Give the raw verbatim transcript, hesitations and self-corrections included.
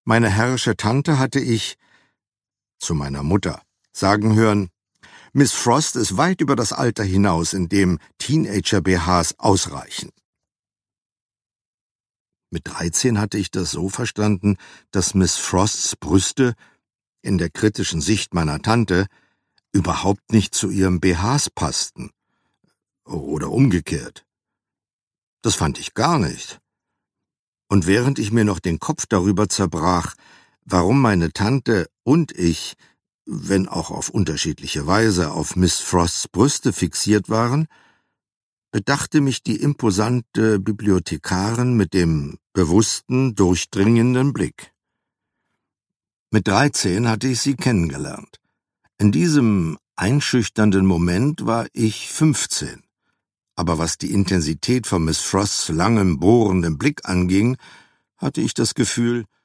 Meine herrische Tante hatte ich, zu meiner Mutter, sagen hören, Miss Frost ist weit über das Alter hinaus, in dem Teenager-B Hs ausreichen. Mit dreizehn hatte ich das so verstanden, dass Miss Frosts Brüste, in der kritischen Sicht meiner Tante, überhaupt nicht zu ihrem B Hs passten. Oder umgekehrt. Das fand ich gar nicht. Und während ich mir noch den Kopf darüber zerbrach, warum meine Tante und ich, wenn auch auf unterschiedliche Weise, auf Miss Frosts Brüste fixiert waren, bedachte mich die imposante Bibliothekarin mit dem bewussten, durchdringenden Blick. Mit dreizehn hatte ich sie kennengelernt. In diesem einschüchternden Moment war ich fünfzehn. Aber was die Intensität von Miss Frosts langem, bohrendem Blick anging, hatte ich das Gefühl,